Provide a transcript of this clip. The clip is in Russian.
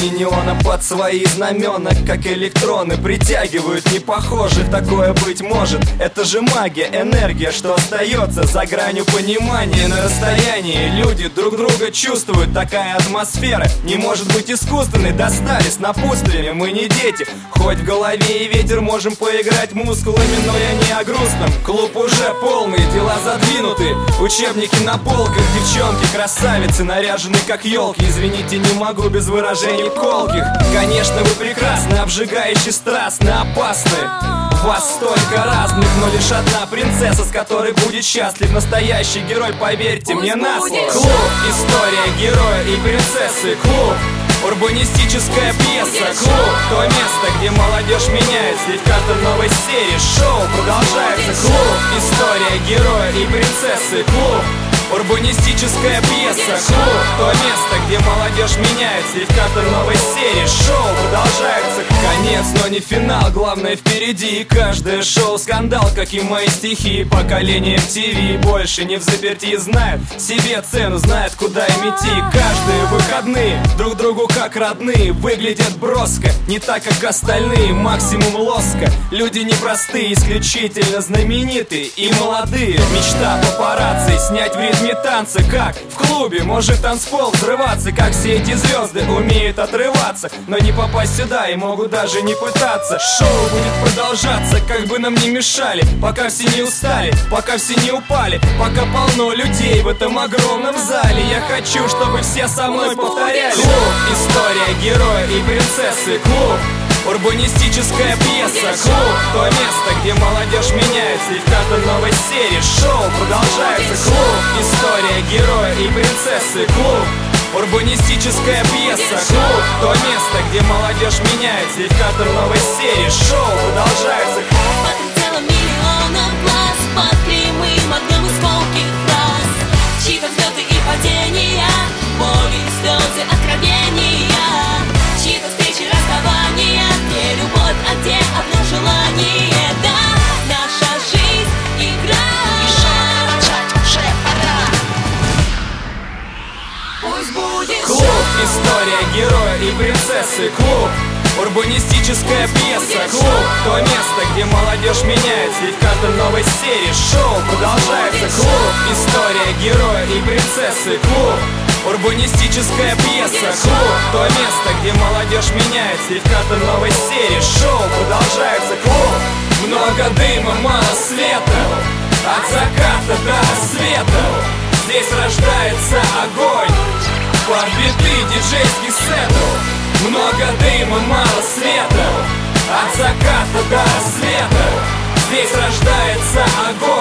пламени неона под свои знамена, как электроны притягивают непохожих. Такое быть может, это же магия, энергия, что остается за гранью понимания. На расстоянии люди друг друга чувствуют. Такая атмосфера не может быть искусственной. Достали с напутствиями, мы не дети. Хоть в голове и ветер, можем поиграть мускулами, но я не о грустном. Клуб уже полный, дела задвинуты, учебники на полках, девчонки красавицы, наряжены как елки. Извините, не могу без выражений колких. Конечно, вы прекрасны, обжигающе страстны, опасны. Вас столько разных, но лишь одна принцесса, с которой будет счастлив настоящий герой, поверьте мне на слово. Клуб, история героя и принцессы. Клуб, урбанистическая пьеса. Клуб, то место, где молодежь меняет слегка-то новой серии. Шоу продолжается. Клуб, история героя и принцессы. Клуб, урбанистическая пьеса. Клуб, то место, где молодежь меняет слегка-то новой серии. Шоу продолжается. Конец, но не финал, главное впереди. И каждое шоу скандал, как и мои стихи. Поколение MTV больше не в заперти, знает себе цену, знает, куда им идти. Каждые выходные друг другу как родные, выглядят броско, не так, как остальные. Максимум лоска, люди непростые, исключительно знаменитые и молодые. Мечта папарацци, снять в ритме танца, как в клубе может танцпол взрываться. Как все эти звезды умеют отрываться, но не попасть сюда и могут даже не пытаться. Шоу будет продолжаться, как бы нам не мешали, пока все не устали, пока все не упали, пока полно людей в этом огромном зале. Я хочу, чтобы все со мной повторяли. Клуб, история героя и принцессы. Клуб, урбанистическая пьеса. Клуб, то место, где молодежь меняет слегка-то новой серии. Шоу продолжается. Клуб, история героя и принцессы. Клуб, урбанистическая пьеса. Клуб, то место, где молодежь меняет слегка-то новой серии. Шоу продолжается. Под прицелом миллионов глаз, под прямым огнем из колких фраз, чьи-то взлеты и падения, боли, слезы, откровения, чьи-то встречи, расставания, где любовь, а где одно желание. Да, наша жизнь игра, и шоу начать уже пора. Пусть будет Клуб, история героя и принцессы. Клуб, урбанистическая пьеса. Клуб, то место, где молодежь меняет слегка-то новой серии. Шоу продолжается. Клуб, история героя и принцессы. Клуб, урбанистическая пьеса. Клуб, то место, где молодежь меняет слегка-то новой серии. Шоу продолжается. Клуб, много дыма, мало света, от заката до рассвета. Здесь рождается огонь под биты диджейских сетов. Много дыма, мало света, от заката до рассвета. Здесь рождается огонь.